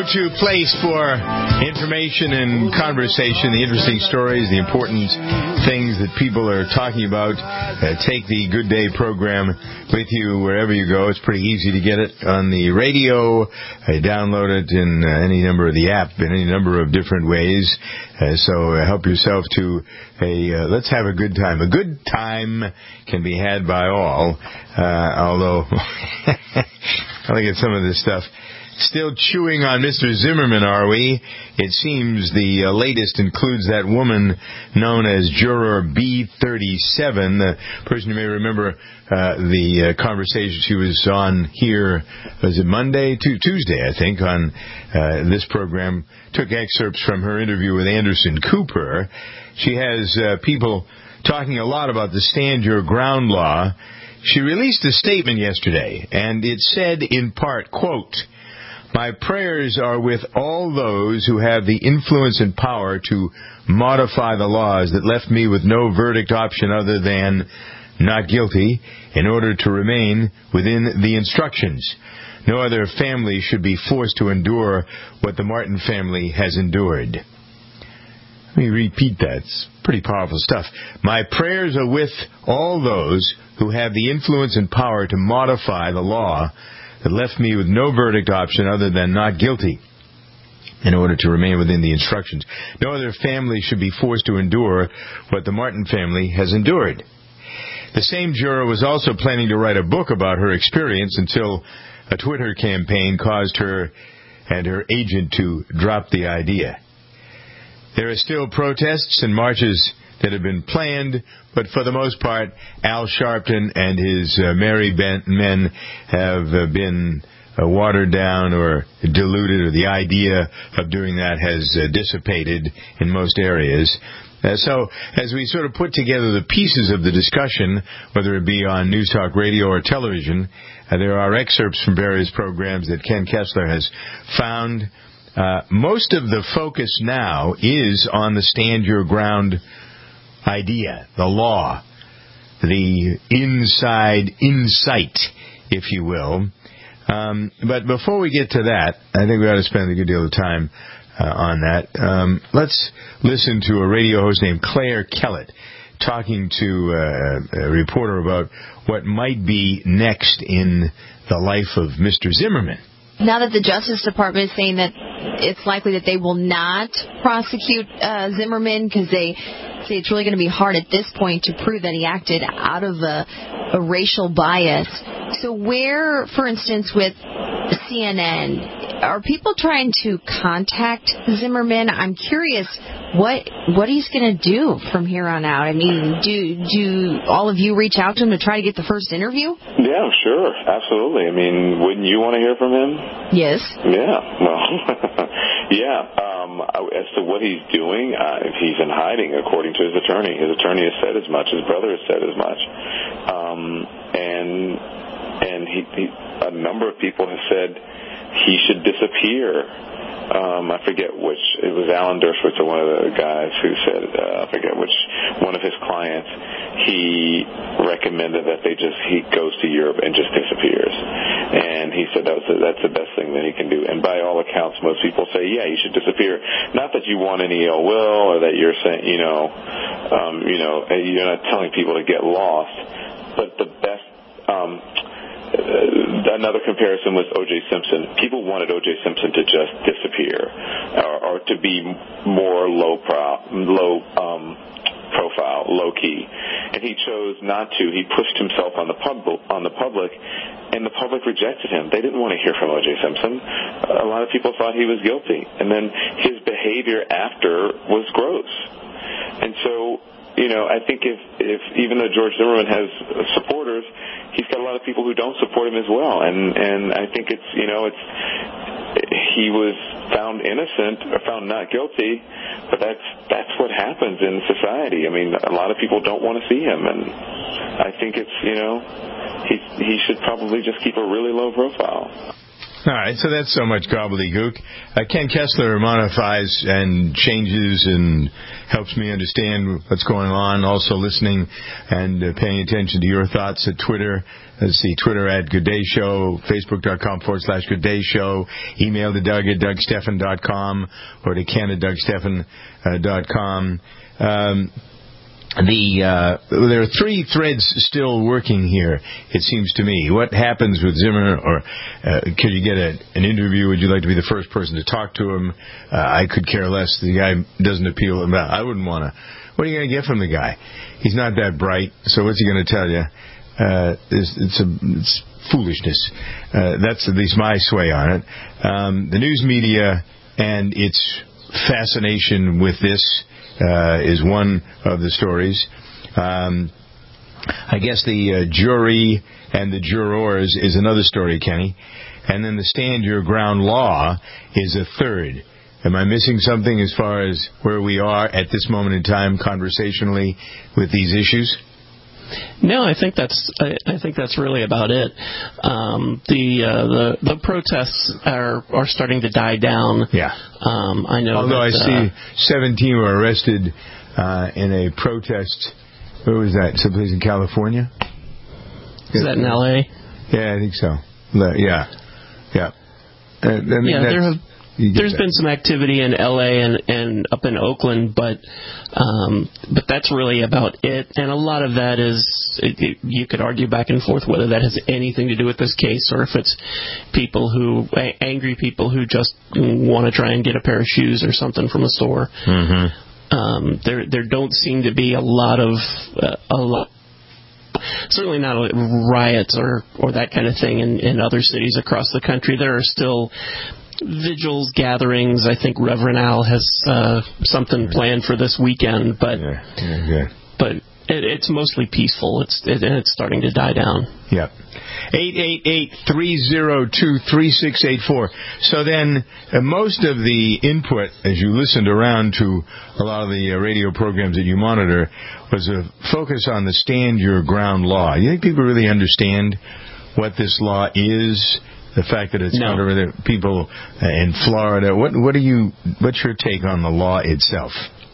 go-to place for information and conversation, the interesting stories, the important things that people are talking about. Take the Good Day program with you wherever you go. It's pretty easy to get it on the radio. Download it in any number of the app in any number of different ways. So help yourself to let's have a good time. A good time can be had by all, although I look at some of this stuff. Still chewing on Mr. Zimmerman, are we? It seems the latest includes that woman known as Juror B37, the person you may remember the conversation she was on here, was it Monday? Tuesday, I think, on this program. Took excerpts from her interview with Anderson Cooper. She has people talking a lot about the Stand Your Ground law. She released a statement yesterday, and it said in part, quote, "My prayers are with all those who have the influence and power to modify the laws that left me with no verdict option other than not guilty in order to remain within the instructions. No other family should be forced to endure what the Martin family has endured." Let me repeat that. It's pretty powerful stuff. "My prayers are with all those who have the influence and power to modify the law that left me with no verdict option other than not guilty in order to remain within the instructions. No other family should be forced to endure what the Martin family has endured." The same juror was also planning to write a book about her experience until a Twitter campaign caused her and her agent to drop the idea. There are still protests and marches that have been planned, but for the most part, Al Sharpton and his merry men have been watered down or diluted, or the idea of doing that has dissipated in most areas. So as we sort of put together the pieces of the discussion, whether it be on News Talk Radio or television, there are excerpts from various programs that Ken Kessler has found. Most of the focus now is on the Stand Your Ground idea, the law, the insight, if you will. But before we get to that, I think we ought to spend a good deal of time on that. Let's listen to a radio host named Claire Kellett talking to a reporter about what might be next in the life of Mr. Zimmerman. Now that the Justice Department is saying that it's likely that they will not prosecute Zimmerman because they say it's really going to be hard at this point to prove that he acted out of a racial bias. So where, for instance, with CNN, are people trying to contact Zimmerman? I'm curious what he's going to do from here on out. I mean, do all of you reach out to him to try to get the first interview? Yeah, sure. Absolutely. I mean, wouldn't you want to hear from him? Yes. Yeah. Well, yeah. As to what he's doing, if he's in hiding, according to his attorney has said as much. His brother has said as much. And a number of people have said he should disappear. I forget which. It was Alan Dershowitz, or one of the guys who said, I forget which one of his clients. He recommended that he goes to Europe and just disappears. And he said that's the best thing that he can do. And by all accounts, most people say, yeah, you should disappear. Not that you want any ill will, or that you're saying, you're not telling people to get lost. But the best. Another comparison was O.J. Simpson. People wanted O.J. Simpson to just disappear, or to be more low profile, low key, and he chose not to. He pushed himself on the public, and the public rejected him. They didn't want to hear from O.J. Simpson. A lot of people thought he was guilty, and then his behavior after was gross. And so, I think if even though George Zimmerman has supporters, he's got a lot of people who don't support him as well. And I think he was found innocent or found not guilty, but that's what happens in society. I mean, a lot of people don't want to see him, and I think it's he should probably just keep a really low profile. All right, so that's so much gobbledygook. Ken Kessler modifies and changes and helps me understand what's going on, also listening and paying attention to your thoughts at Twitter. Let's see, Twitter at Good Day Show, Facebook.com/Good Day Show, email to Doug at DougStephan.com or to Ken at DougStephan.com. There are three threads still working here, it seems to me. What happens with Zimmer, or could you get an interview? Would you like to be the first person to talk to him? I could care less. The guy doesn't appeal. I wouldn't want to. What are you going to get from the guy? He's not that bright, so what's he going to tell you? It's foolishness. That's at least my sway on it. The news media and its fascination with this is one of the stories. I guess the jury and the jurors is another story, Kenny. And then the stand your ground law is a third. Am I missing something as far as where we are at this moment in time conversationally with these issues? No, I think that's really about it. The protests are starting to die down. Yeah. I know. Although I see 17 were arrested in a protest. Where was that? Someplace in California? Is that in L.A.? Yeah, I think so. Yeah. There's been some activity in L.A. and up in Oakland, but that's really about it. And a lot of that is, you could argue back and forth whether that has anything to do with this case or if it's angry people who just want to try and get a pair of shoes or something from a store. Mm-hmm. There don't seem to be a lot. Certainly not riots or that kind of thing in other cities across the country. There are still vigils, gatherings. I think Reverend Al has something planned for this weekend, but it's mostly peaceful. It's starting to die down. Yep. 888-302-3684. So then, most of the input, as you listened around to a lot of the radio programs that you monitor, was a focus on the stand your ground law. You think people really understand what this law is? The fact that it's under the people in Florida. What's your take on the law itself?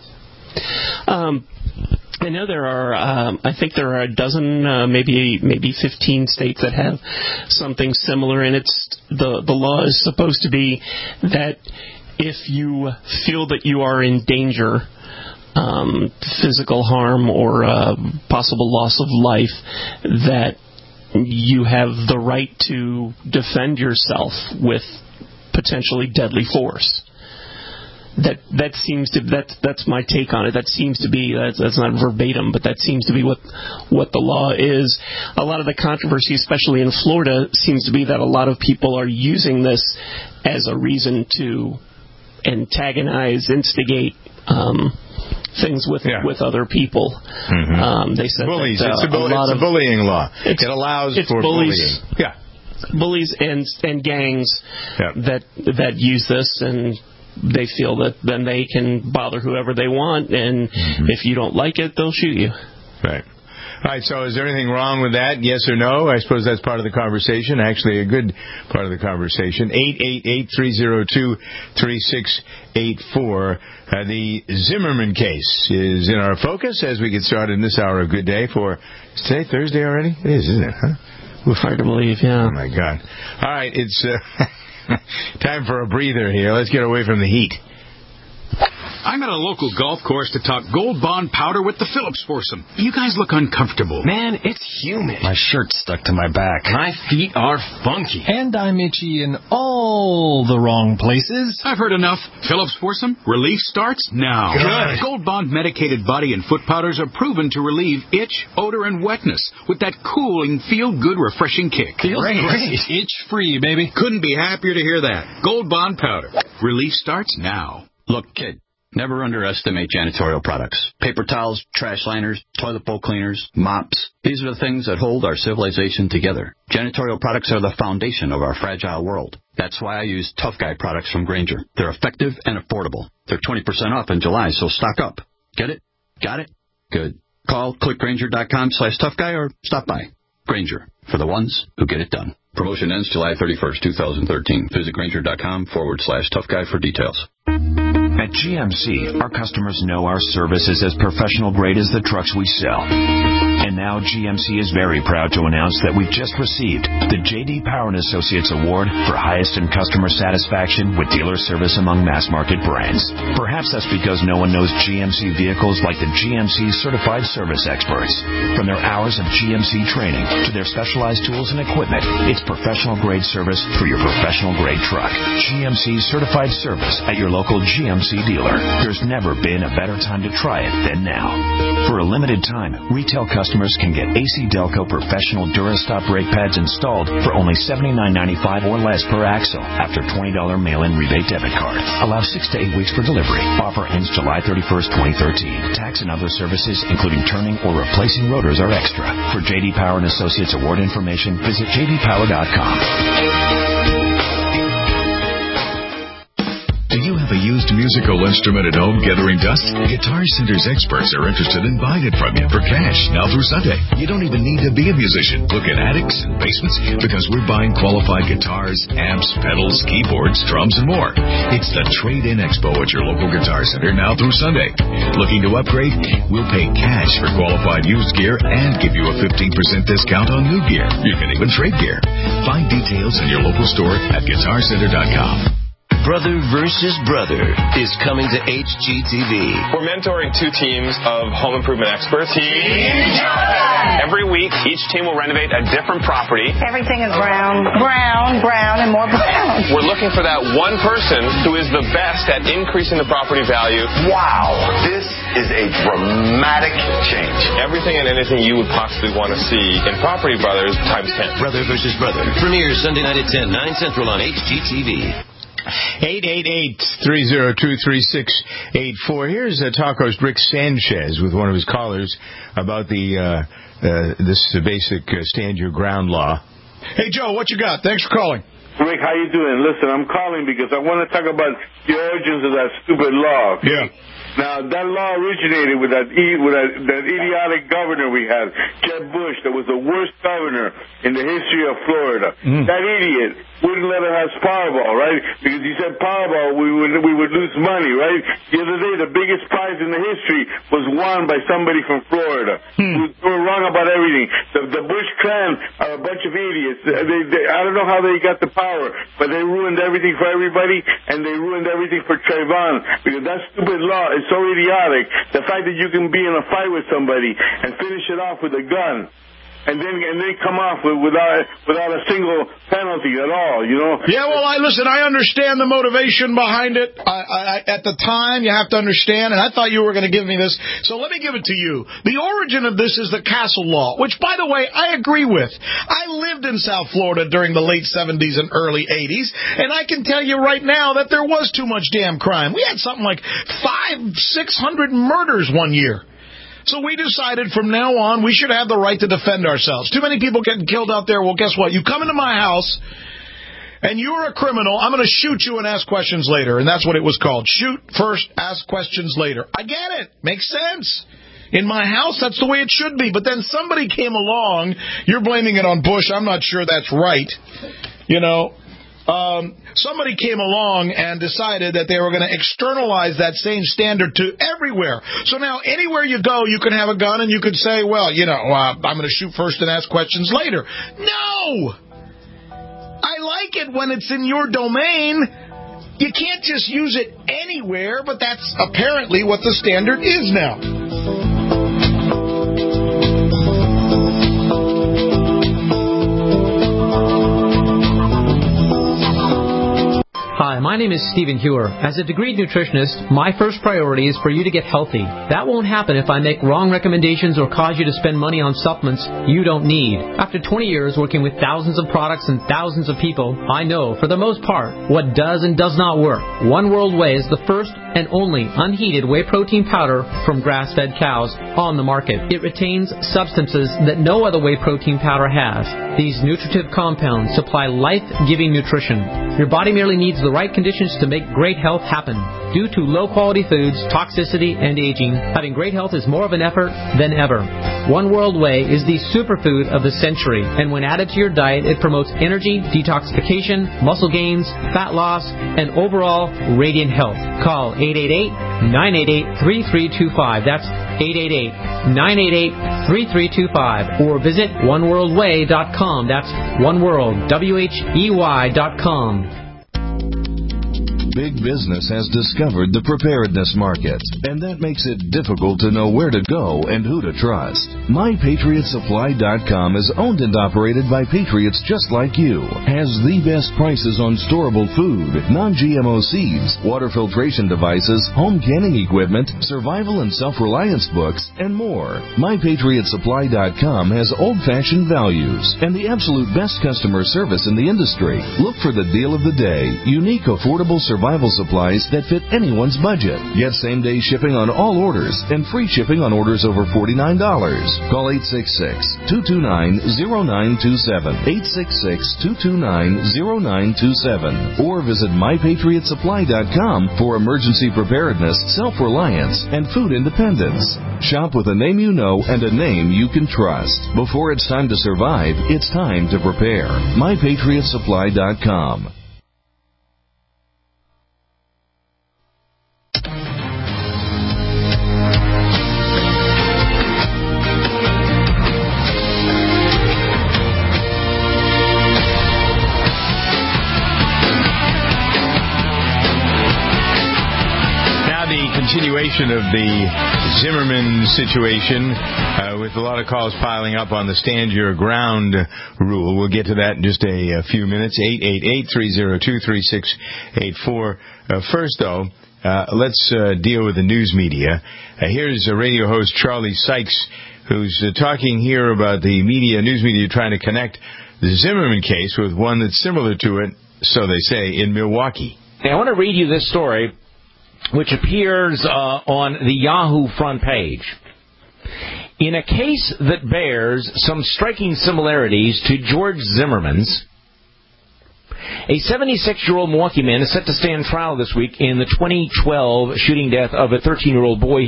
I know there are. I think there are a dozen, maybe 15 states that have something similar, and the law is supposed to be that if you feel that you are in danger, physical harm or possible loss of life, that you have the right to defend yourself with potentially deadly force. That seems to that's my take on it. That seems to be that's not verbatim, but that seems to be what the law is. A lot of the controversy, especially in Florida, seems to be that a lot of people are using this as a reason to antagonize, instigate things with other people. Mm-hmm. They said bullies. That, it's a bullying law. It allows for bullies, bullying. Yeah, bullies and gangs that use this, and they feel that then they can bother whoever they want, and if you don't like it, they'll shoot you. Right. All right, so is there anything wrong with that? Yes or no? I suppose that's part of the conversation, actually a good part of the conversation. 888-302-3684. The Zimmerman case is in our focus as we get started in this hour of Good Day for, is today Thursday already? It is, isn't it? Huh? Hard to believe, yeah. Oh, my God. All right, it's time for a breather here. Let's get away from the heat. I'm at a local golf course to talk Gold Bond powder with the Phillips foursome. You guys look uncomfortable. Man, it's humid. My shirt's stuck to my back. My feet are funky. And I'm itchy in all the wrong places. I've heard enough. Phillips foursome, relief starts now. Good. Gold Bond medicated body and foot powders are proven to relieve itch, odor, and wetness with that cooling, feel-good, refreshing kick. Feels great. Itch-free, baby. Couldn't be happier to hear that. Gold Bond powder. Relief starts now. Look, kid. Never underestimate janitorial products. Paper towels, trash liners, toilet bowl cleaners, mops. These are the things that hold our civilization together. Janitorial products are the foundation of our fragile world. That's why I use Tough Guy products from Grainger. They're effective and affordable. They're 20% off in July, so stock up. Get it? Got it? Good. Call clickgrainger.com/toughguy or stop by. Grainger, for the ones who get it done. Promotion ends July 31st, 2013. Visit Grainger.com/Tough Guy for details. At GMC, our customers know our service is as professional grade as the trucks we sell. And now GMC is very proud to announce that we've just received the J.D. Power & Associates Award for highest in customer satisfaction with dealer service among mass market brands. Perhaps that's because no one knows GMC vehicles like the GMC Certified Service Experts. From their hours of GMC training to their specialized tools and equipment, it's professional grade service for your professional grade truck. GMC Certified Service at your local GMC dealer. There's never been a better time to try it than now. For a limited time, retail customers can get AC Delco professional Durastop brake pads installed for only $79.95 or less per axle after $20 mail-in rebate debit card. Allow 6 to 8 weeks for delivery. Offer ends July 31st, 2013. Tax and other services, including turning or replacing rotors, are extra. For J.D. Power & Associates Award information, visit jdpower.com. Do you have a used musical instrument at home gathering dust? Guitar Center's experts are interested in buying it from you for cash now through Sunday. You don't even need to be a musician. Look at attics and basements because we're buying qualified guitars, amps, pedals, keyboards, drums, and more. It's the Trade-In Expo at your local Guitar Center now through Sunday. Looking to upgrade? We'll pay cash for qualified used gear and give you a 15% discount on new gear. You can even trade gear. Find details in your local store at GuitarCenter.com. Brother versus Brother is coming to HGTV. We're mentoring 2 teams of home improvement experts. Every week, each team will renovate a different property. Everything is brown, and more brown. We're looking for that one person who is the best at increasing the property value. Wow, this is a dramatic change. Everything and anything you would possibly want to see in Property Brothers times 10. Brother versus Brother premieres Sunday night at 10, 9 Central on HGTV. 888-302-3684. Here's Talk host Rick Sanchez with one of his callers about this basic stand your ground law. Hey, Joe, what you got? Thanks for calling. Rick, how you doing? Listen, I'm calling because I want to talk about the origins of that stupid law. Yeah. Now, that law originated with that idiotic governor we had, Jeb Bush, that was the worst governor in the history of Florida. That idiot wouldn't let us have Powerball, right? Because he said Powerball, we would lose money, right? The other day, the biggest prize in the history was won by somebody from Florida. They were wrong about everything. The Bush clan are a bunch of idiots. I don't know how they got the power, but they ruined everything for everybody, and they ruined everything for Trayvon, because that stupid law is so idiotic. The fact that you can be in a fight with somebody and finish it off with a gun, and then come off without a single penalty at all, you know? Yeah, well, I understand the motivation behind it. At the time, you have to understand, and I thought you were going to give me this, so let me give it to you. The origin of this is the Castle Law, which, by the way, I agree with. I lived in South Florida during the late 70s and early 80s, and I can tell you right now that there was too much damn crime. We had something like 500-600 murders one year. So we decided from now on we should have the right to defend ourselves. Too many people getting killed out there. Well, guess what? You come into my house and you're a criminal. I'm going to shoot you and ask questions later. And that's what it was called. Shoot first, ask questions later. I get it. Makes sense. In my house, that's the way it should be. But then somebody came along. You're blaming it on Bush. I'm not sure that's right. You know. Somebody came along and decided that they were going to externalize that same standard to everywhere. So now anywhere you go, you can have a gun and you could say, well, you know, I'm going to shoot first and ask questions later. No! I like it when it's in your domain. You can't just use it anywhere, but that's apparently what the standard is now. Hi, my name is Stephen Hewer. As a degreed nutritionist, my first priority is for you to get healthy. That won't happen if I make wrong recommendations or cause you to spend money on supplements you don't need. After 20 years working with thousands of products and thousands of people, I know, for the most part, what does and does not work. One World Whey is the first and only unheated whey protein powder from grass-fed cows on the market. It retains substances that no other whey protein powder has. These nutritive compounds supply life-giving nutrition. Your body merely needs the right conditions to make great health happen. Due to low-quality foods, toxicity, and aging, having great health is more of an effort than ever. One World Whey is the superfood of the century, and when added to your diet, it promotes energy, detoxification, muscle gains, fat loss, and overall radiant health. Call 888-988-3325. That's 888-988-3325. Or visit oneworldwhey.com. That's oneworld.com. Big business has discovered the preparedness market, and that makes it difficult to know where to go and who to trust. MyPatriotSupply.com is owned and operated by patriots just like you. Has the best prices on storable food, non-GMO seeds, water filtration devices, home canning equipment, survival and self-reliance books, and more. MyPatriotSupply.com has old-fashioned values and the absolute best customer service in the industry. Look for the deal of the day. Unique, affordable survival supplies that fit anyone's budget. Get same-day shipping on all orders and free shipping on orders over $49. Call 866-229-0927, 866-229-0927, or visit MyPatriotSupply.com for emergency preparedness, self-reliance, and food independence. Shop with a name you know and a name you can trust. Before it's time to survive, it's time to prepare. MyPatriotSupply.com. Continuation of the Zimmerman situation with a lot of calls piling up on the stand your ground rule. We'll get to that in just a few minutes. 888-302-3684. First, though, let's deal with the news media. Here's radio host Charlie Sykes, who's talking here about the news media trying to connect the Zimmerman case with one that's similar to it, so they say, in Milwaukee. I want to read you this story, which appears on the Yahoo front page. In a case that bears some striking similarities to George Zimmerman's, a 76-year-old Milwaukee man is set to stand trial this week in the 2012 shooting death of a 13-year-old boy he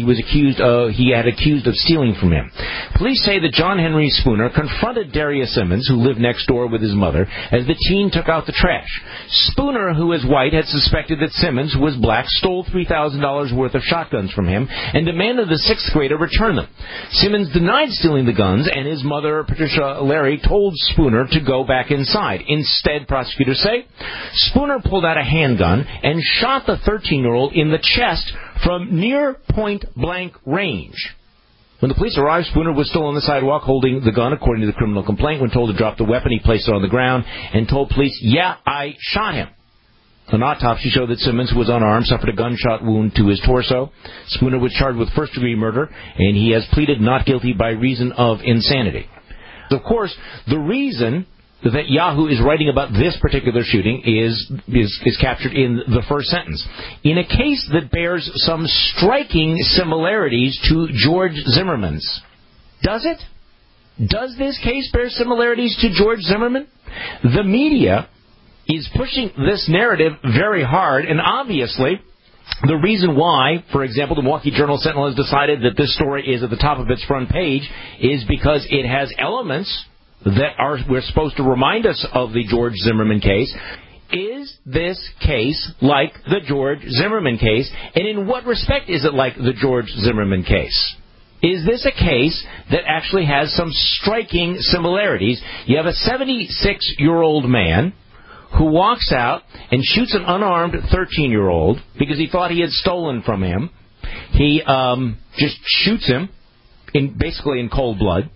had accused of stealing from him. Police say that John Henry Spooner confronted Darius Simmons, who lived next door with his mother, as the teen took out the trash. Spooner, who is white, had suspected that Simmons, who was black, stole $3,000 worth of shotguns from him and demanded the sixth grader return them. Simmons denied stealing the guns, and his mother, Patricia Larry, told Spooner to go back inside. Instead, prosecutors say, Spooner pulled out a handgun and shot the 13-year-old in the chest from near point-blank range. When the police arrived, Spooner was still on the sidewalk holding the gun, according to the criminal complaint. When told to drop the weapon, he placed it on the ground and told police, "Yeah, I shot him." An autopsy showed that Simmons, who was unarmed, suffered a gunshot wound to his torso. Spooner was charged with first-degree murder, and he has pleaded not guilty by reason of insanity. Of course, the reason that Yahoo is writing about this particular shooting is captured in the first sentence. In a case that bears some striking similarities to George Zimmerman's. Does it? Does this case bear similarities to George Zimmerman? The media is pushing this narrative very hard, and obviously the reason why, for example, the Milwaukee Journal-Sentinel has decided that this story is at the top of its front page is because it has elements that we're supposed to remind us of the George Zimmerman case. Is this case like the George Zimmerman case? And in what respect is it like the George Zimmerman case? Is this a case that actually has some striking similarities? You have a 76-year-old man who walks out and shoots an unarmed 13-year-old because he thought he had stolen from him. He just shoots him, basically in cold blood,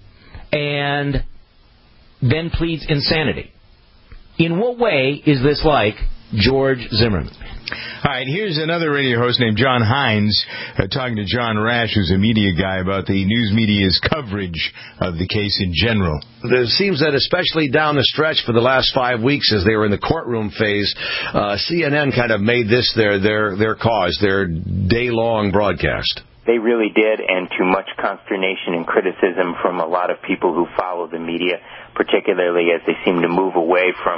and then pleads insanity. In what way is this like George Zimmerman? All right, here's another radio host named John Hines talking to John Rash, who's a media guy, about the news media's coverage of the case in general. It seems that especially down the stretch for the last 5 weeks as they were in the courtroom phase, CNN kind of made this their cause, their day-long broadcast. They really did, and to much consternation and criticism from a lot of people who follow the media, particularly as they seem to move away from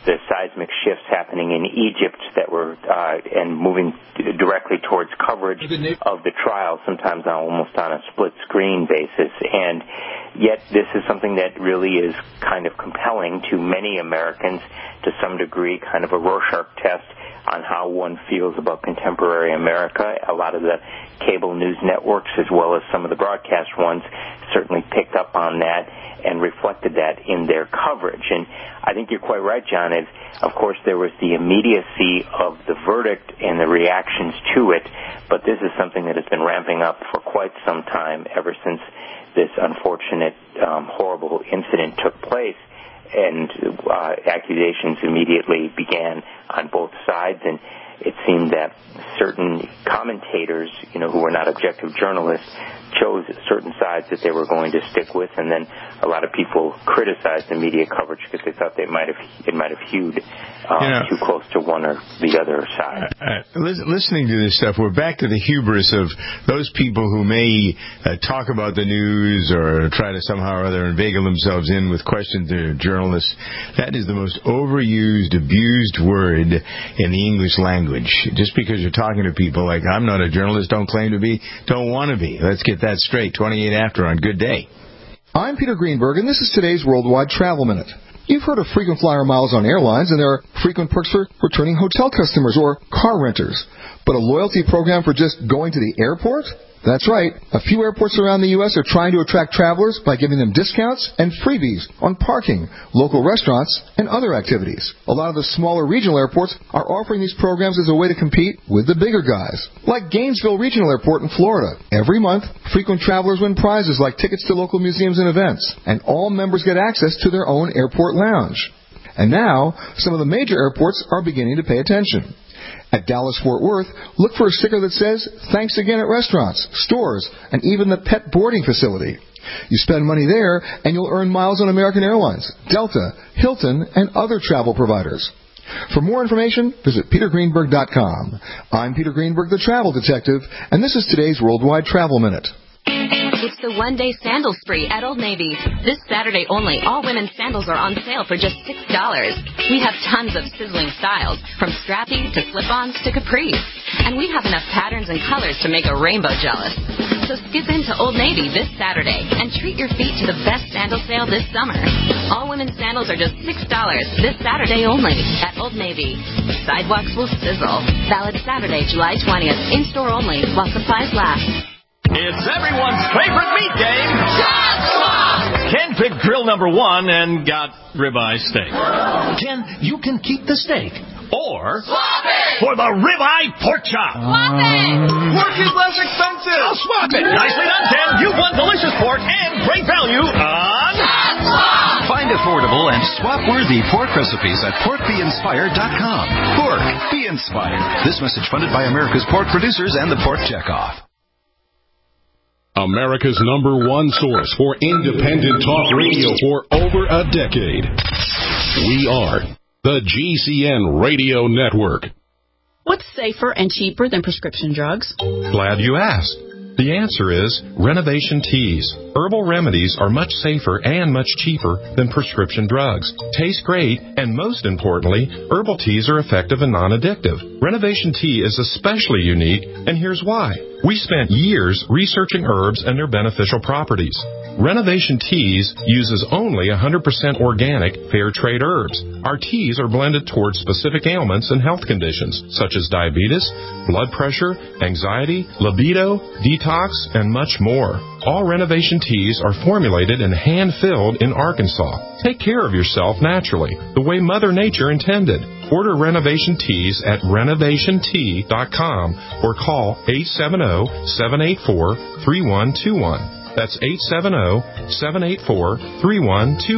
the seismic shifts happening in Egypt that were and moving directly towards coverage of the trial, sometimes almost on a split-screen basis. And yet this is something that really is kind of compelling to many Americans, to some degree, kind of a Rorschach test on how one feels about contemporary America. A lot of the cable news networks, as well as some of the broadcast ones, certainly picked up on that and reflected that in their coverage. And I think you're quite right, John. Of course, there was the immediacy of the verdict and the reactions to it, but this is something that has been ramping up for quite some time, ever since this unfortunate, horrible incident took place. And accusations immediately began on both sides, and it seemed that certain commentators, who were not objective journalists, chose certain sides that they were going to stick with, and then a lot of people criticized the media coverage because they thought it might have hewed too close to one or the other side. Listening to this stuff, we're back to the hubris of those people who may talk about the news or try to somehow or other inveigle themselves in with questions to journalists. That is the most overused, abused word in the English language. Just because you're talking to people like, I'm not a journalist, don't claim to be, don't want to be. Let's get that straight. 28 after on Good Day. I'm Peter Greenberg, and this is today's Worldwide Travel Minute. You've heard of frequent flyer miles on airlines, and there are frequent perks for returning hotel customers or car renters. But a loyalty program for just going to the airport? That's right. A few airports around the U.S. are trying to attract travelers by giving them discounts and freebies on parking, local restaurants, and other activities. A lot of the smaller regional airports are offering these programs as a way to compete with the bigger guys. Like Gainesville Regional Airport in Florida. Every month, frequent travelers win prizes like tickets to local museums and events, and all members get access to their own airport lounge. And now, some of the major airports are beginning to pay attention. At Dallas-Fort Worth, look for a sticker that says, thanks again at restaurants, stores, and even the pet boarding facility. You spend money there, and you'll earn miles on American Airlines, Delta, Hilton, and other travel providers. For more information, visit petergreenberg.com. I'm Peter Greenberg, the Travel Detective, and this is today's Worldwide Travel Minute. It's the one-day sandal spree at Old Navy. This Saturday only, all women's sandals are on sale for just $6. We have tons of sizzling styles, from strappy to slip-ons to capris. And we have enough patterns and colors to make a rainbow jealous. So skip into Old Navy this Saturday and treat your feet to the best sandal sale this summer. All women's sandals are just $6 this Saturday only at Old Navy. Sidewalks will sizzle. Valid Saturday, July 20th. In-store only while supplies last. It's everyone's favorite meat game. Shot Swap! Ken picked grill number 1 and got ribeye steak. Ken, you can keep the steak. Or swap it for the ribeye pork chop. Swap it! Pork is less expensive. I'll swap it. Nicely done, Ken. You've won delicious pork and great value on Shot Swap! Find affordable and swap-worthy pork recipes at porkbeinspired.com. Pork, be inspired. This message funded by America's pork producers and the Pork Checkoff. America's #1 source for independent talk radio for over a decade. We are the GCN Radio Network. What's safer and cheaper than prescription drugs? Glad you asked. The answer is Renovation Teas. Herbal remedies are much safer and much cheaper than prescription drugs. Taste great, and most importantly, herbal teas are effective and non-addictive. Renovation Tea is especially unique, and here's why. We spent years researching herbs and their beneficial properties. Renovation Teas uses only 100% organic, fair trade herbs. Our teas are blended towards specific ailments and health conditions, such as diabetes, blood pressure, anxiety, libido, detox, and much more. All Renovation Teas are formulated and hand-filled in Arkansas. Take care of yourself naturally, the way Mother Nature intended. Order Renovation Teas at renovationtea.com or call 870-784-3121. That's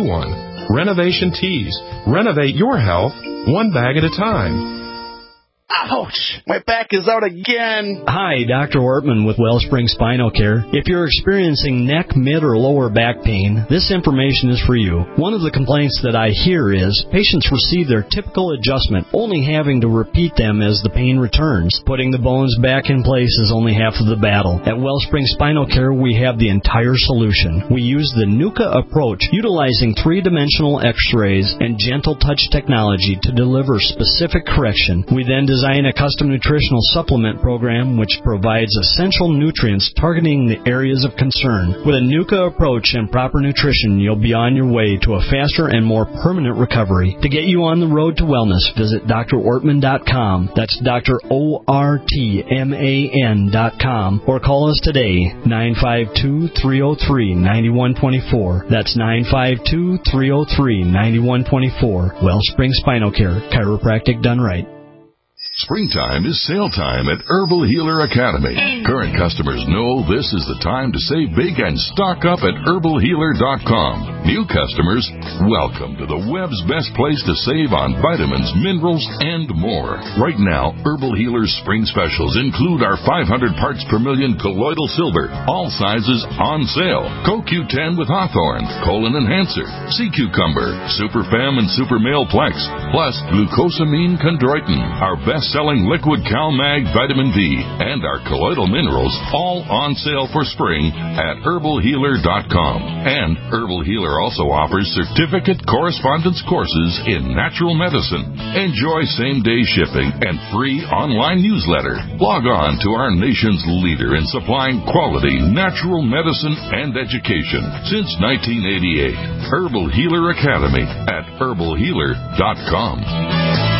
870-784-3121. Renovation Teas. Renovate your health one bag at a time. Ouch! My back is out again. Hi, Dr. Ortman with Wellspring Spinal Care. If you're experiencing neck, mid, or lower back pain, this information is for you. One of the complaints that I hear is patients receive their typical adjustment, only having to repeat them as the pain returns. Putting the bones back in place is only half of the battle. At Wellspring Spinal Care, we have the entire solution. We use the NUCA approach, utilizing three-dimensional x-rays and gentle touch technology to deliver specific correction. We then design a custom nutritional supplement program which provides essential nutrients targeting the areas of concern. With a NUCA approach and proper nutrition, you'll be on your way to a faster and more permanent recovery. To get you on the road to wellness, visit drortman.com. That's drortman.com. Or call us today, 952-303-9124. That's 952-303-9124. Wellspring Spinal Care, chiropractic done right. Springtime is sale time at Herbal Healer Academy. Current customers know this is the time to save big and stock up at herbalhealer.com. New customers, welcome to the web's best place to save on vitamins, minerals, and more. Right now, Herbal Healer's spring specials include our 500 parts per million colloidal silver, all sizes on sale. CoQ10 with Hawthorne, Colon Enhancer, Sea Cucumber, Super Fem and Super Male Plex, plus glucosamine chondroitin, our best-selling liquid CalMag vitamin D, and our colloidal minerals, all on sale for spring at herbalhealer.com. And Herbal Healer also offers certificate correspondence courses in natural medicine. Enjoy same-day shipping and free online newsletter. Log on to our nation's leader in supplying quality natural medicine and education since 1988. Herbal Healer Academy at herbalhealer.com.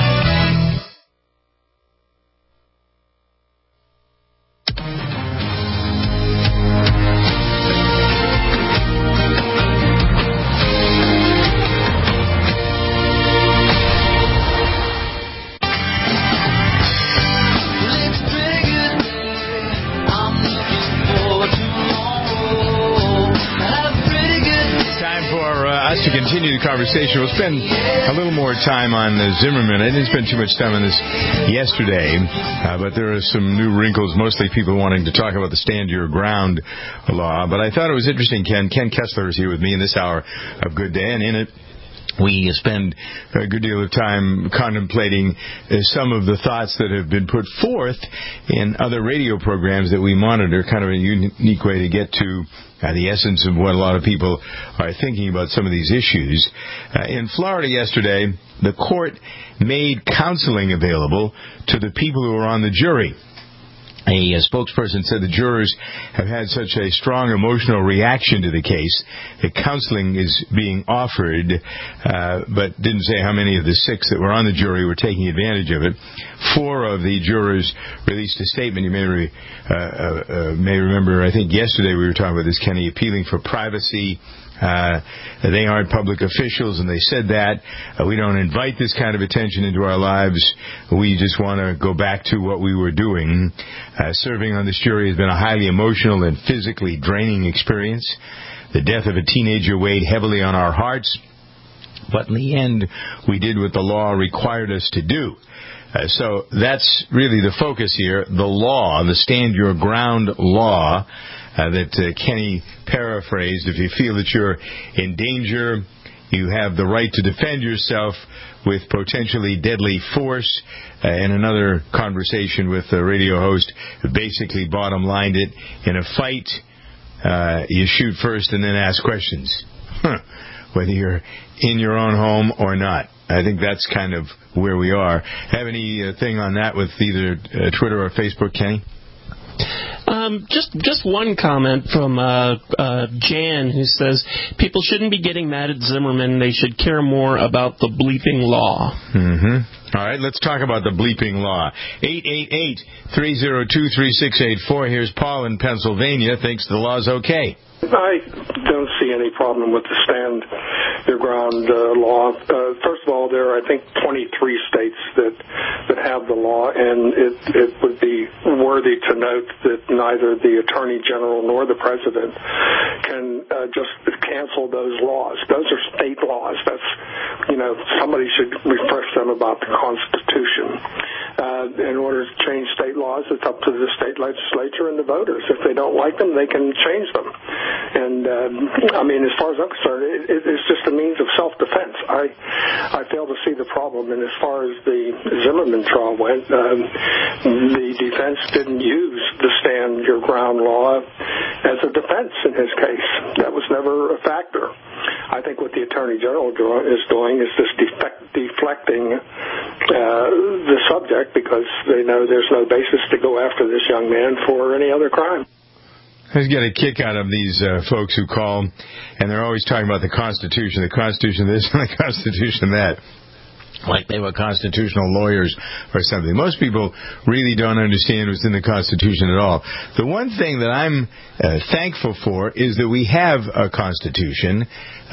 Continue the conversation. We'll spend a little more time on Zimmerman. I didn't spend too much time on this yesterday, but there are some new wrinkles, mostly people wanting to talk about the Stand Your Ground law. But I thought it was interesting, Ken Kessler is here with me in this hour of Good Day, and in it, we spend a good deal of time contemplating some of the thoughts that have been put forth in other radio programs that we monitor, kind of a unique way to get to the essence of what a lot of people are thinking about some of these issues. In Florida yesterday, the court made counseling available to the people who were on the jury. A spokesperson said the jurors have had such a strong emotional reaction to the case that counseling is being offered, but didn't say how many of the 6 that were on the jury were taking advantage of it. 4 of the jurors released a statement. You may remember, I think yesterday we were talking about this, Kenny, appealing for privacy. They aren't public officials, and they said that. We don't invite this kind of attention into our lives. We just want to go back to what we were doing. Serving on this jury has been a highly emotional and physically draining experience. The death of a teenager weighed heavily on our hearts, but in the end, we did what the law required us to do. So that's really the focus here. The law, the Stand Your Ground law, that Kenny paraphrased. If you feel that you're in danger, you have the right to defend yourself with potentially deadly force. In another conversation with a radio host, basically bottom lined it, in a fight, you shoot first and then ask questions, whether you're in your own home or not. I think that's kind of where we are. Have anything on that with either Twitter or Facebook, Kenny? Just one comment from Jan, who says people shouldn't be getting mad at Zimmerman. They should care more about the bleeping law. Mm-hmm. All right, let's talk about the bleeping law. 888-302-3684. Here's Paul in Pennsylvania. Thinks the law's okay. I don't see any problem with the Stand Your Ground law. First of all, there are, I think, 23 states that have the law, and it would be worth worthy to note that neither the Attorney General nor the President can just cancel those laws. Those are state laws. That's, somebody should refresh them about the Constitution. In order to change state laws, it's up to the state legislature and the voters. If they don't like them, they can change them. And, as far as I'm concerned, it's just a means of self-defense. I fail to see the problem. And as far as the Zimmerman trial went, the defense didn't use the stand your ground law as a defense in his case. That was never a factor. I think what the Attorney General is doing is just deflecting the subject because they know there's no basis to go after this young man for any other crime. I just get a kick out of these folks who call, and they're always talking about the Constitution this and the Constitution that. Like they were constitutional lawyers or something. Most people really don't understand what's in the Constitution at all. The one thing that I'm thankful for is that we have a Constitution.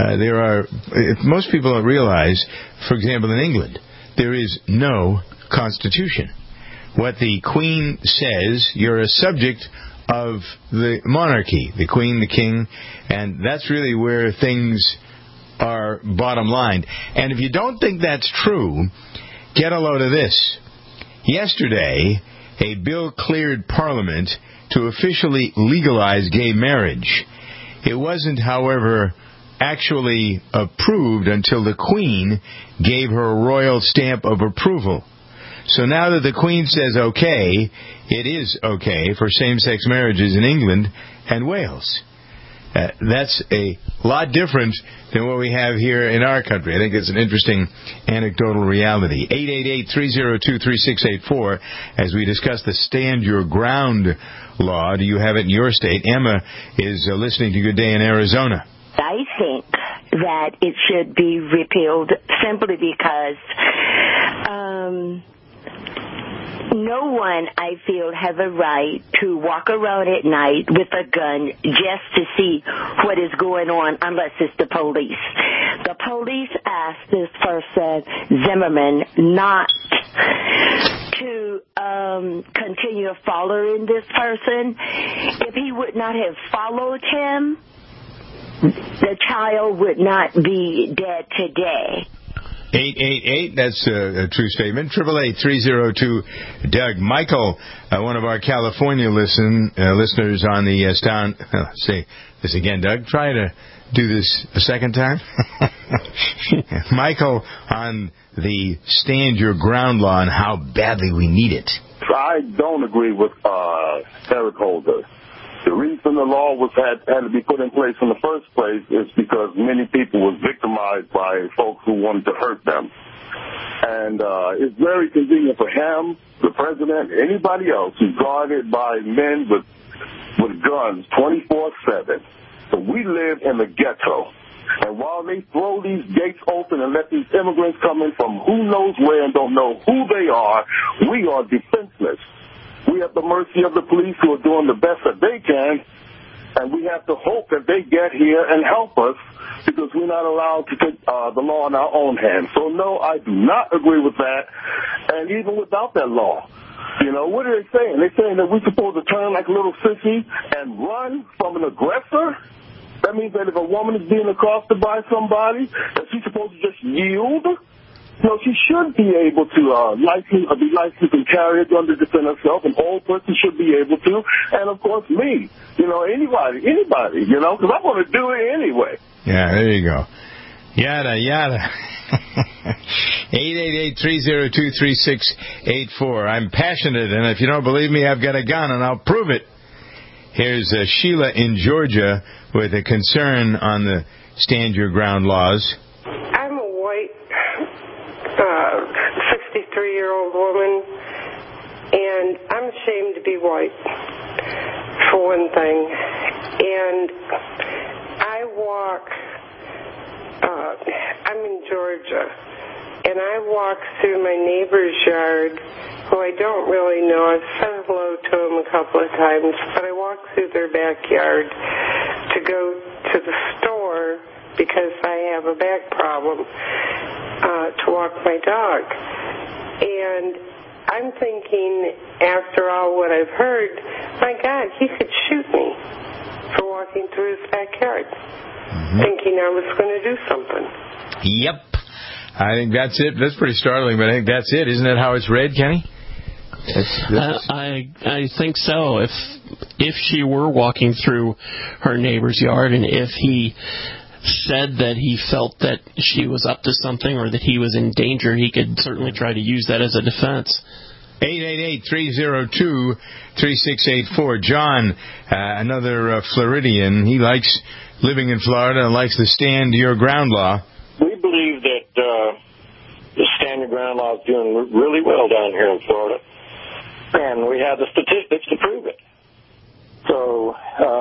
Most people don't realize, for example, in England, there is no Constitution. What the Queen says, you're a subject of the monarchy, the Queen, the King, and that's really where things are bottom line. And if you don't think that's true, get a load of this. Yesterday, a bill cleared Parliament to officially legalize gay marriage. It wasn't, however, actually approved until the Queen gave her a royal stamp of approval. So now that the Queen says okay, it is okay for same-sex marriages in England and Wales. That's a lot different than what we have here in our country. I think it's an interesting anecdotal reality. 888-302-3684 as we discuss the Stand Your Ground law. Do you have it in your state? Emma is listening to Good Day in Arizona. I think that it should be repealed simply because no one, I feel, has a right to walk around at night with a gun just to see what is going on unless it's the police. The police asked this person, Zimmerman, not to continue following this person. If he would not have followed him, the child would not be dead today. 888, that's a true statement. 888-302-DOUG. Michael, one of our California listeners on the Stand... say this again, Doug. Try to do this a second time. Michael, on the Stand Your Ground law and how badly we need it. I don't agree with Eric Holder. The reason the law had to be put in place in the first place is because many people were victimized by folks who wanted to hurt them. And it's very convenient for him, the president, anybody else who's guarded by men with guns 24/7. So we live in the ghetto. And while they throw these gates open and let these immigrants come in from who knows where and don't know who they are, we are defenseless. We have the mercy of the police who are doing the best that they can, and we have to hope that they get here and help us because we're not allowed to take the law in our own hands. So, no, I do not agree with that. And even without that law, what are they saying? They're saying that we're supposed to turn like a little sissy and run from an aggressor? That means that if a woman is being accosted by somebody, that she's supposed to just yield? No, she should be able to be licensed and carry a gun to defend herself. An old person should be able to. And, of course, me. Anybody, because I'm going to do it anyway. Yeah, there you go. Yada, yada. 888-302-3684. I'm passionate, and if you don't believe me, I've got a gun, and I'll prove it. Here's Sheila in Georgia with a concern on the Stand Your Ground laws. I'm a white 63-year-old woman, and I'm ashamed to be white, for one thing. And I walk, I'm in Georgia, and I walk through my neighbor's yard, who I don't really know. I've said hello to them a couple of times, but I walk through their backyard to go to the store because I have a back problem, to walk my dog. And I'm thinking, after all what I've heard, my God, he could shoot me for walking through his backyard, thinking I was going to do something. Yep. I think that's it. That's pretty startling, but I think that's it. Isn't that how it's read, Kenny? I think so. If she were walking through her neighbor's yard, and if he said that he felt that she was up to something or that he was in danger, he could certainly try to use that as a defense. 888-302-3684. John, another Floridian, he likes living in Florida and likes the stand your ground law. We believe that the stand your ground law is doing really well down here in Florida, and we have the statistics to prove it. So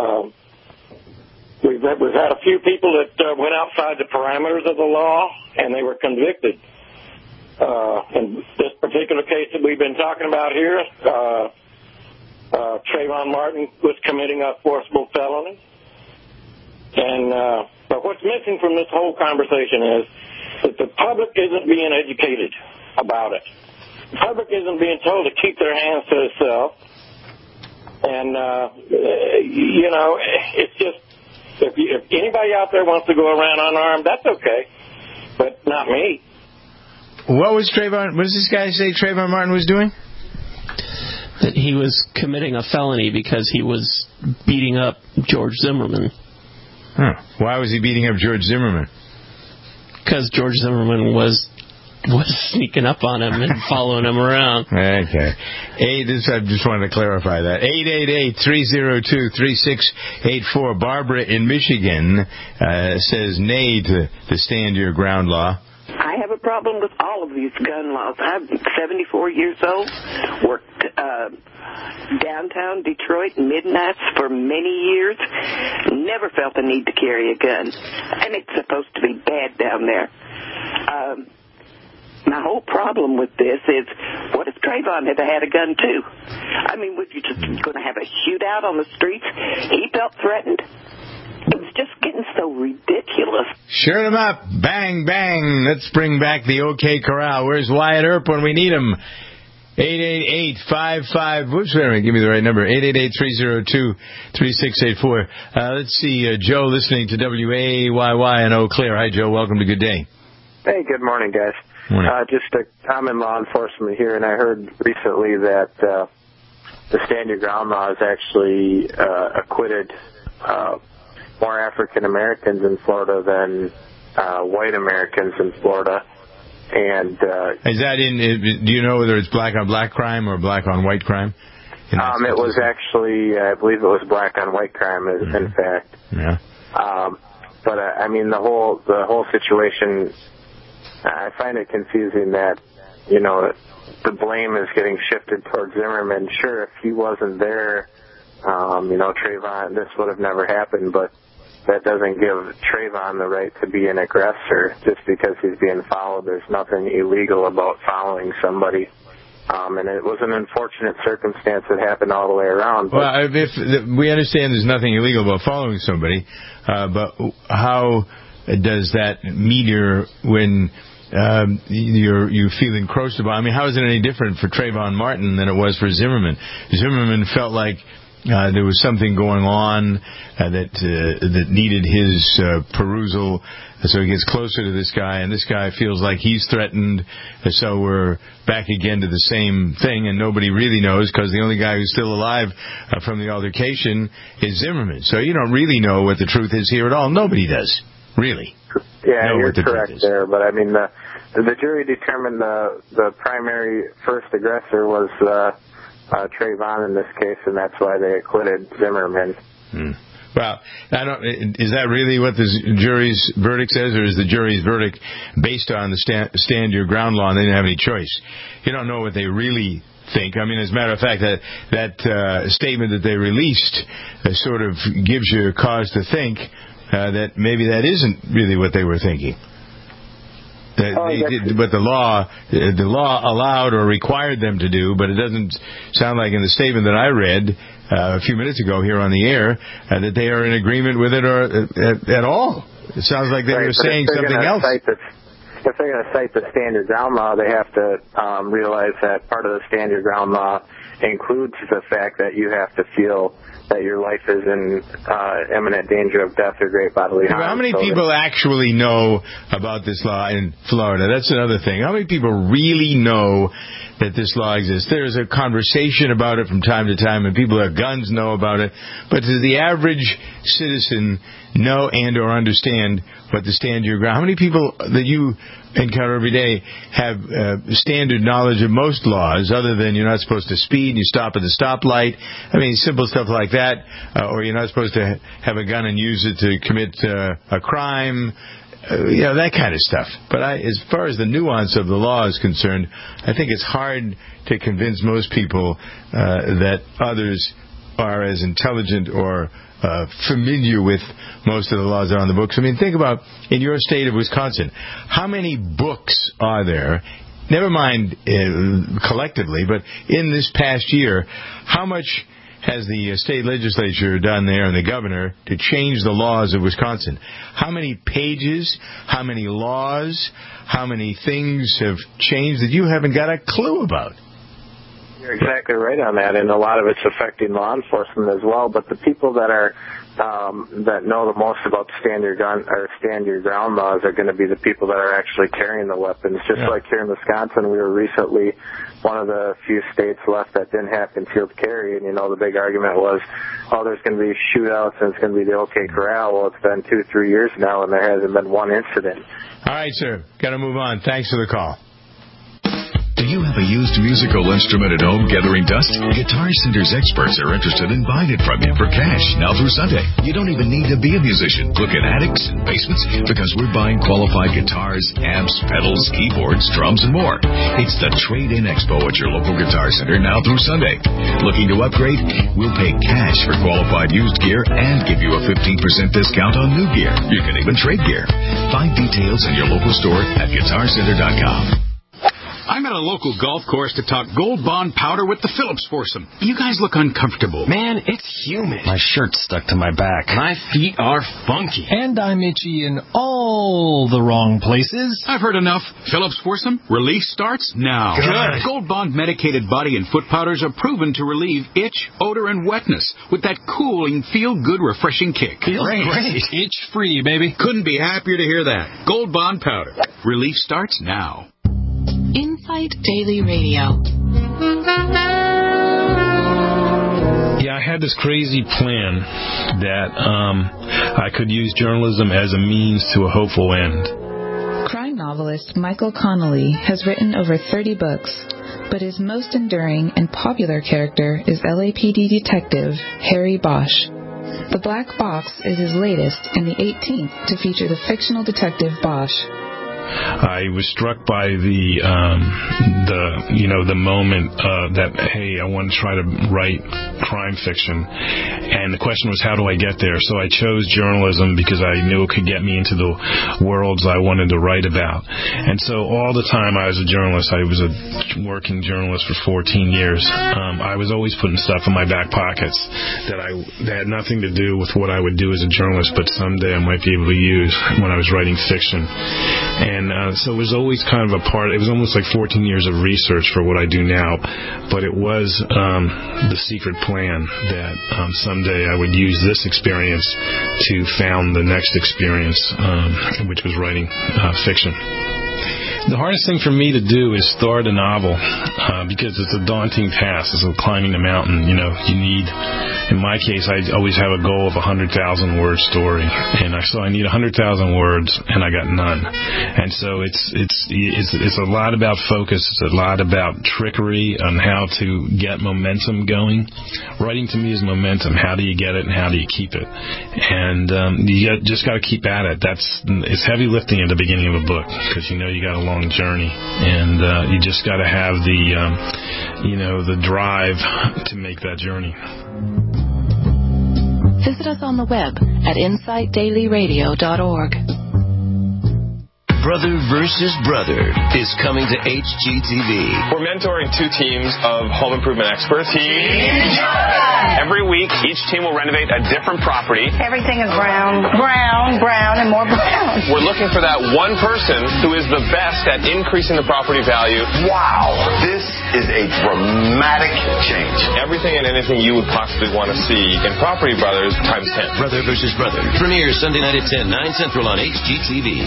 we've had a few people that went outside the parameters of the law, and they were convicted. In this particular case that we've been talking about here, Trayvon Martin was committing a forcible felony. And but what's missing from this whole conversation is that the public isn't being educated about it. The public isn't being told to keep their hands to itself. And, it's just, if anybody out there wants to go around unarmed, that's okay. But not me. What does this guy say Trayvon Martin was doing? That he was committing a felony because he was beating up George Zimmerman. Huh. Why was he beating up George Zimmerman? Because George Zimmerman was sneaking up on him and following him around. Okay. I just wanted to clarify that. 888-302-3684. Barbara in Michigan says nay to the stand your ground law. I have a problem with all of these gun laws. I'm 74 years old, worked downtown Detroit midnights for many years, never felt the need to carry a gun. And it's supposed to be bad down there. My whole problem with this is, what if Trayvon had had a gun too? I mean, was you just going to have a shootout on the streets? He felt threatened. It was just getting so ridiculous. Shirt him up. Bang, bang. Let's bring back the OK Corral. Where's Wyatt Earp when we need him? 888-55... Whoops, wait a minute. Give me the right number. 888-302-3684. Let's see. Joe listening to WAYY in Eau Claire. Hi, Joe. Welcome to Good Day. Hey, good morning, guys. I'm in law enforcement here, and I heard recently that the Stand Your Ground law has actually acquitted more African Americans in Florida than white Americans in Florida. And is that do you know whether it's black on black crime or black on white crime? It was actually, I believe it was black on white crime, in fact. Yeah. But I mean, the whole situation, I find it confusing that, the blame is getting shifted towards Zimmerman. Sure, if he wasn't there, Trayvon, this would have never happened, but that doesn't give Trayvon the right to be an aggressor just because he's being followed. There's nothing illegal about following somebody. And it was an unfortunate circumstance that happened all the way around. Well, we understand there's nothing illegal about following somebody, but how does that meter when you feel encroached about? I mean, how is it any different for Trayvon Martin than it was for Zimmerman? Zimmerman felt like there was something going on that needed his perusal, so he gets closer to this guy, and this guy feels like he's threatened, so we're back again to the same thing, and nobody really knows because the only guy who's still alive from the altercation is Zimmerman. So you don't really know what the truth is here at all. Nobody does, really. Yeah, you're correct there, but I mean, the jury determined the primary first aggressor was Trayvon in this case, and that's why they acquitted Zimmerman. Well, is that really what the jury's verdict says, or is the jury's verdict based on the stand your ground law and they didn't have any choice? You don't know what they really think. I mean, as a matter of fact, that statement that they released sort of gives you cause to think that maybe that isn't really what they were thinking. But the law allowed or required them to do, but it doesn't sound like in the statement that I read a few minutes ago here on the air that they are in agreement with it or at all. It sounds like they were saying something else. if they're going to cite the stand your ground law, they have to realize that part of the stand your ground law includes the fact that you have to feel that your life is in imminent danger of death or great bodily harm. How many people actually know about this law in Florida? That's another thing. How many people really know that this law exists? There's a conversation about it from time to time, and people who have guns know about it. But does the average citizen know and or understand what the stand your ground? How many people that you encounter every day have standard knowledge of most laws, other than you're not supposed to speed and you stop at the stoplight? I mean, simple stuff like that. Or you're not supposed to have a gun and use it to commit a crime. That kind of stuff. But as far as the nuance of the law is concerned, I think it's hard to convince most people that others are as intelligent or familiar with most of the laws that are on the books. I mean, think about, in your state of Wisconsin, how many books are there, never mind collectively, but in this past year, how much has the state legislature done there and the governor to change the laws of Wisconsin? How many pages, how many laws, how many things have changed that you haven't got a clue about? You're exactly right on that, and a lot of it's affecting law enforcement as well. But the people that are that know the most about stand your ground laws are going to be the people that are actually carrying the weapons. Just like here in Wisconsin, we were recently one of the few states left that didn't have concealed carry, and the big argument was, there's going to be shootouts and it's going to be the OK Corral. Well, it's been 2-3 years now, and there hasn't been one incident. All right, sir. Got to move on. Thanks for the call. Do you have a used musical instrument at home gathering dust? Guitar Center's experts are interested in buying it from you for cash now through Sunday. You don't even need to be a musician. Look at attics and basements because we're buying qualified guitars, amps, pedals, keyboards, drums, and more. It's the Trade-In Expo at your local Guitar Center now through Sunday. Looking to upgrade? We'll pay cash for qualified used gear and give you a 15% discount on new gear. You can even trade gear. Find details in your local store at GuitarCenter.com. I'm at a local golf course to talk Gold Bond powder with the Phillips foursome. You guys look uncomfortable. Man, it's humid. My shirt's stuck to my back. My feet are funky. And I'm itchy in all the wrong places. I've heard enough. Phillips foursome, relief starts now. Good. Gold Bond medicated body and foot powders are proven to relieve itch, odor, and wetness with that cooling, feel-good, refreshing kick. Feels great. Itch-free, baby. Couldn't be happier to hear that. Gold Bond powder. Relief starts now. Insight Daily Radio. Yeah, I had this crazy plan that I could use journalism as a means to a hopeful end. Crime novelist Michael Connelly has written over 30 books, but his most enduring and popular character is LAPD detective Harry Bosch. The Black Box is his latest and the 18th to feature the fictional detective Bosch. I was struck by the moment that, hey, I want to try to write crime fiction. And the question was, how do I get there? So I chose journalism because I knew it could get me into the worlds I wanted to write about. And so all the time I was a journalist. I was a working journalist for 14 years. I was always putting stuff in my back pockets that had nothing to do with what I would do as a journalist, but someday I might be able to use when I was writing fiction. And so it was always kind of it was almost like 14 years of research for what I do now, but it was the secret plan that someday I would use this experience to found the next experience, which was writing fiction. The hardest thing for me to do is start a novel because it's a daunting task. It's like climbing a mountain. You need, in my case, I always have a goal of 100,000 word story, and so I need 100,000 words, and I got none. And so it's a lot about focus. It's a lot about trickery on how to get momentum going. Writing to me is momentum. How do you get it, and how do you keep it? And you just got to keep at it. It's heavy lifting at the beginning of a book because you got a long journey, and you just got to have the drive to make that journey. Visit us on the web at insightdailyradio.org. Brother versus Brother is coming to HGTV. We're mentoring 2 teams of home improvement experts. Every week, each team will renovate a different property. Everything is brown, brown, brown, and more brown. We're looking for that one person who is the best at increasing the property value. Wow, this is a dramatic change. Everything and anything you would possibly want to see in Property Brothers times 10. Brother versus Brother. Premieres Sunday night at 10, 9 Central on HGTV.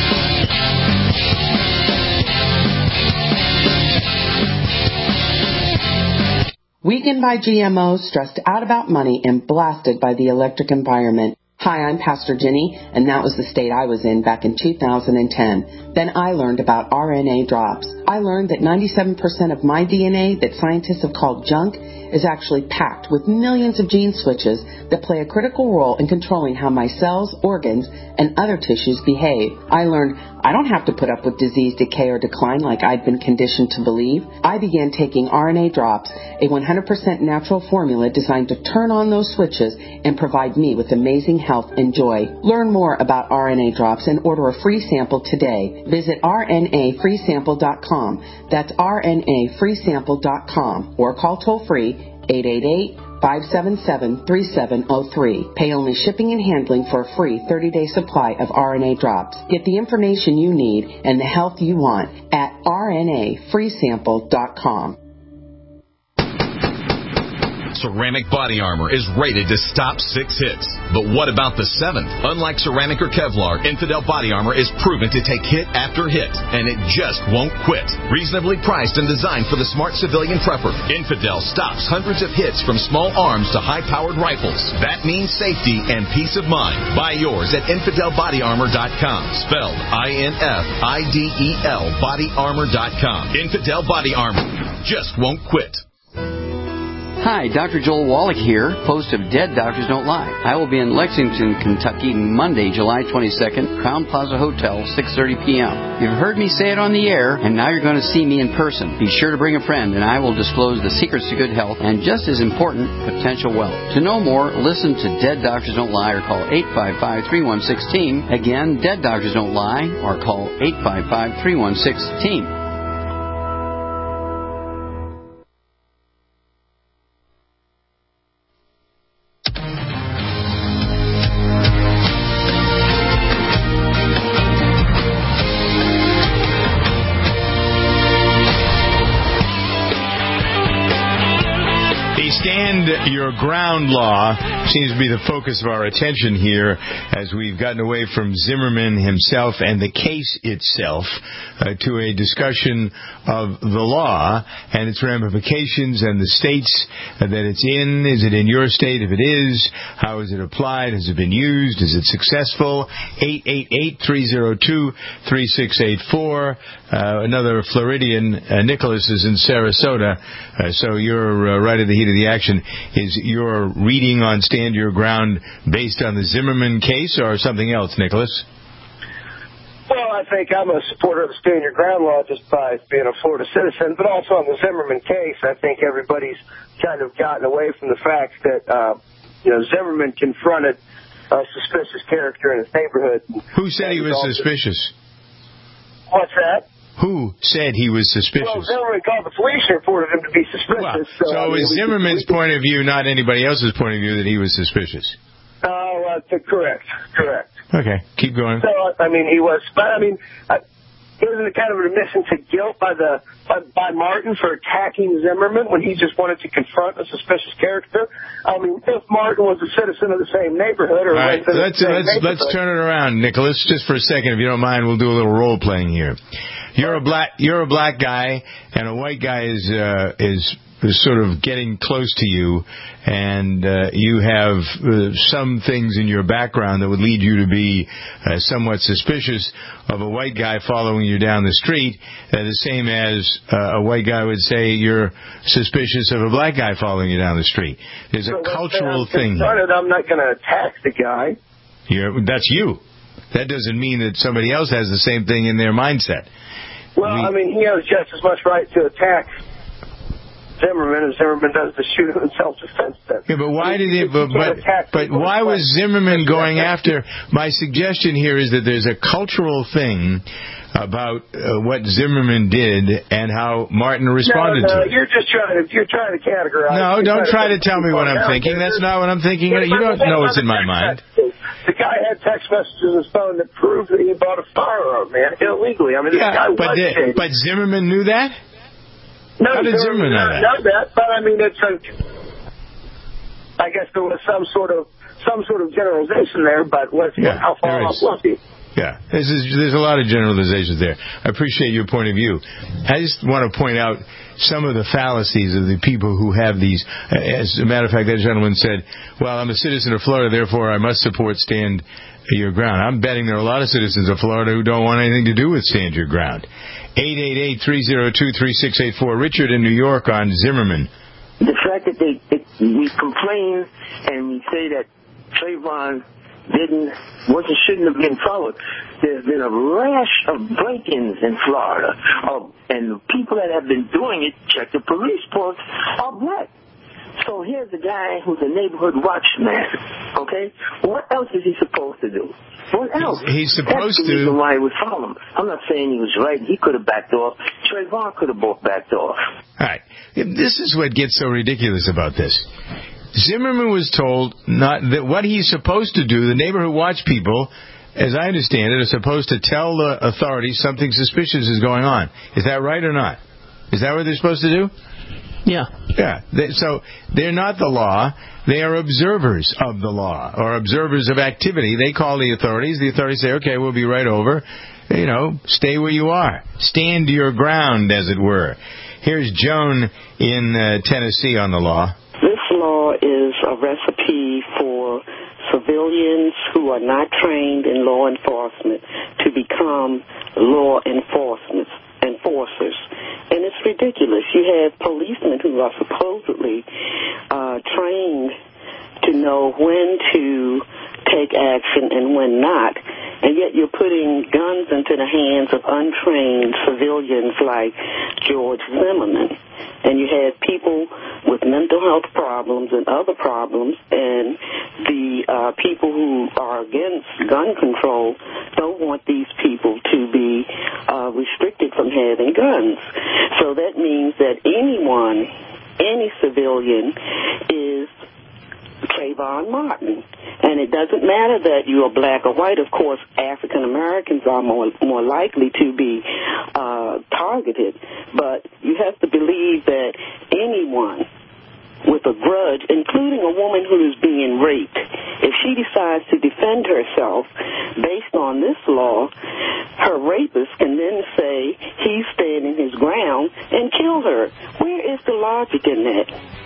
Weakened by GMOs, stressed out about money, and blasted by the electric environment. Hi, I'm Pastor Jenny, and that was the state I was in back in 2010. Then I learned about RNA drops. I learned that 97% of my DNA that scientists have called junk is actually packed with millions of gene switches that play a critical role in controlling how my cells, organs, and other tissues behave. I learned I don't have to put up with disease, decay, or decline like I'd been conditioned to believe. I began taking RNA drops, a 100% natural formula designed to turn on those switches and provide me with amazing health and joy. Learn more about RNA drops and order a free sample today. Visit rnafreesample.com. That's rnafreesample.com or call toll-free 888-577-3703. Pay only shipping and handling for a free 30-day supply of RNA drops. Get the information you need and the health you want at rnafreesample.com. Ceramic Body Armor is rated to stop 6 hits. But what about the 7th? Unlike ceramic or Kevlar, Infidel Body Armor is proven to take hit after hit, and it just won't quit. Reasonably priced and designed for the smart civilian prepper, Infidel stops hundreds of hits from small arms to high-powered rifles. That means safety and peace of mind. Buy yours at InfidelBodyArmor.com. Spelled INFIDEL BodyArmor.com. Infidel Body Armor just won't quit. Hi, Dr. Joel Wallach here, host of Dead Doctors Don't Lie. I will be in Lexington, Kentucky, Monday, July 22nd, Crown Plaza Hotel, 6:30 p.m. You've heard me say it on the air, and now you're going to see me in person. Be sure to bring a friend, and I will disclose the secrets to good health and, just as important, potential wealth. To know more, listen to Dead Doctors Don't Lie or call 855-316-TEAM. Again, Dead Doctors Don't Lie or call 855-316-TEAM. Your ground law seems to be the focus of our attention here as we've gotten away from Zimmerman himself and the case itself to a discussion of the law and its ramifications and the states that it's in. Is it in your state? If it is, how is it applied? Has it been used? Is it successful? 888-302-3684. Another Floridian, Nicholas, is in Sarasota, so you're right at the heat of the action. Is your reading on Stand Your Ground based on the Zimmerman case or something else, Nicholas? Well, I think I'm a supporter of the Stand Your Ground law just by being a Florida citizen, but also on the Zimmerman case, I think everybody's kind of gotten away from the fact that, Zimmerman confronted a suspicious character in his neighborhood. Who said he was suspicious? What's that? Who said he was suspicious? Well, Zimmerman called the police and reported him to be suspicious. Well, so it was Zimmerman's point of view, not anybody else's point of view, that he was suspicious? Correct. Okay, keep going. So, he was, but isn't it kind of an admission to guilt by Martin for attacking Zimmerman when he just wanted to confront a suspicious character? If Martin was a citizen of the same neighborhood or right, let's turn it around, Nicholas, just for a second, if you don't mind. We'll do a little role playing here. You're a black guy, and a white guy is sort of getting close to you, and you have some things in your background that would lead you to be somewhat suspicious of a white guy following you down the street, the same as a white guy would say you're suspicious of a black guy following you down the street. There's a cultural thing here. I'm not going to attack the guy. That's you. That doesn't mean that somebody else has the same thing in their mindset. Well, he has just as much right to attack Zimmerman, and Zimmerman does the shooting in self-defense. Yeah, but why did he? But why was Zimmerman going after? My suggestion here is that there's a cultural thing about what Zimmerman did and how Martin responded to it. You're trying to categorize. No, don't try to tell me what I'm thinking. That's not what I'm thinking. You don't know what's in my mind. The guy had text messages on his phone that proved that he bought a firearm, man, illegally. I mean, this guy was shady. But Zimmerman knew that? No, how did Zimmerman know that? But I mean, I guess there was some sort of generalization there. But how far off was he? Yeah, there's a lot of generalizations there. I appreciate your point of view. I just want to point out some of the fallacies of the people who have these. As a matter of fact, that gentleman said, well, I'm a citizen of Florida, therefore I must support Stand Your Ground. I'm betting there are a lot of citizens of Florida who don't want anything to do with Stand Your Ground. 888-302-3684. Richard in New York on Zimmerman. The fact that we complain and we say that Trayvon shouldn't have been followed. There's been a rash of break-ins in Florida, and the people that have been doing it, check the police reports, are black. So here's a guy who's a neighborhood watchman, okay? What else is he supposed to do? What else? He's supposed to. That's the reason why he would follow him. I'm not saying he was right. He could have backed off. Trayvon could have both backed off. All right. This is what gets so ridiculous about this. Zimmerman was told not that what he's supposed to do. The neighborhood watch people, as I understand it, are supposed to tell the authorities something suspicious is going on. Is that right or not? Is that what they're supposed to do? Yeah. Yeah. So they're not the law. They are observers of the law or observers of activity. They call the authorities. The authorities say, okay, we'll be right over. Stay where you are. Stand your ground, as it were. Here's Joan in Tennessee on the law. This law is a recipe for civilians who are not trained in law enforcement to become law enforcers. And it's ridiculous. You have policemen who are supposedly trained to know when to take action and when not, and yet you're putting guns into the hands of untrained civilians like George Zimmerman. And you have people with mental health problems and other problems, and the people who are against gun control don't want these people to be restricted from having guns. So that means that any civilian is Trayvon Martin. And it doesn't matter that you are black or white. Of course, African Americans are more likely to be targeted. But you have to believe that anyone with a grudge, including a woman who is being raped, if she decides to defend herself based on this law, her rapist can then say he's standing his ground and kill her. Where is the logic in that?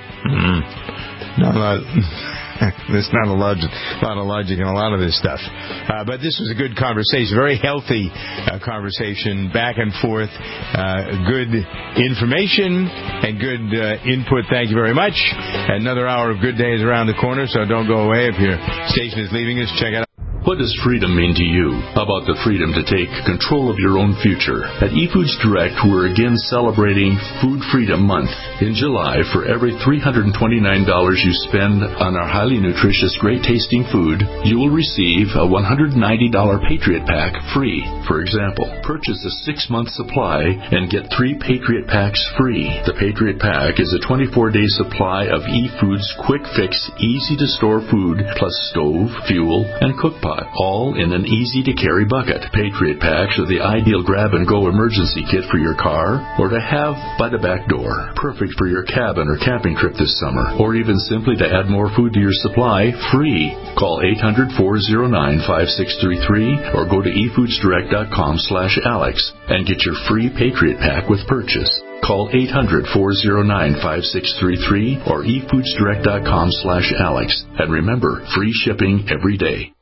There's not a lot of logic in a lot of this stuff. But this was a good conversation, very healthy conversation, back and forth, good information and good input. Thank you very much. Another hour of Good Day is around the corner, so don't go away. If your station is leaving us, check it out. What does freedom mean to you? How about the freedom to take control of your own future? At eFoods Direct, we're again celebrating Food Freedom Month. In July, for every $329 you spend on our highly nutritious, great-tasting food, you will receive a $190 Patriot Pack free. For example, purchase a 6-month supply and get 3 Patriot Packs free. The Patriot Pack is a 24-day supply of eFoods quick-fix, easy-to-store food, plus stove, fuel, and cook pot, all in an easy-to-carry bucket. Patriot Packs are the ideal grab-and-go emergency kit for your car or to have by the back door. Perfect for your cabin or camping trip this summer, or even simply to add more food to your supply free. Call 800-409-5633 or go to efoodsdirect.com/Alex and get your free Patriot Pack with purchase. Call 800-409-5633 or efoodsdirect.com/Alex. And remember, free shipping every day.